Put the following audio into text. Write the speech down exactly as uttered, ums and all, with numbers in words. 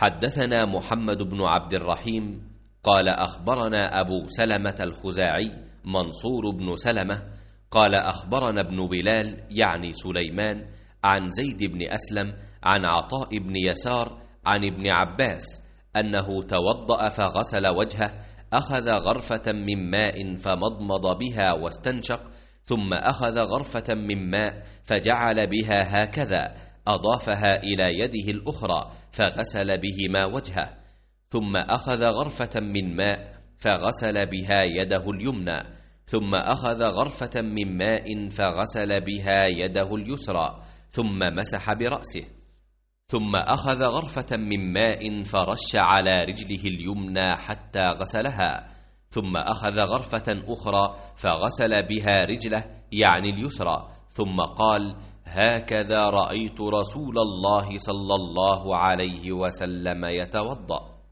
حدثنا محمد بن عبد الرحيم قال أخبرنا أبو سلمة الخزاعي منصور بن سلمة قال أخبرنا ابن بلال يعني سليمان عن زيد بن أسلم عن عطاء بن يسار عن ابن عباس أنه توضأ فغسل وجهه، أخذ غرفة من ماء فمضمض بها واستنشق، ثم أخذ غرفة من ماء فجعل بها هكذا، أضافها إلى يده الأخرى فغسل بهما وجهه، ثم أخذ غرفة من ماء فغسل بها يده اليمنى، ثم أخذ غرفة من ماء فغسل بها يده اليسرى، ثم مسح برأسه، ثم أخذ غرفة من ماء فرش على رجله اليمنى حتى غسلها، ثم أخذ غرفة أخرى فغسل بها رجله يعني اليسرى، ثم قال: هكذا رأيت رسول الله صلى الله عليه وسلم يتوضأ.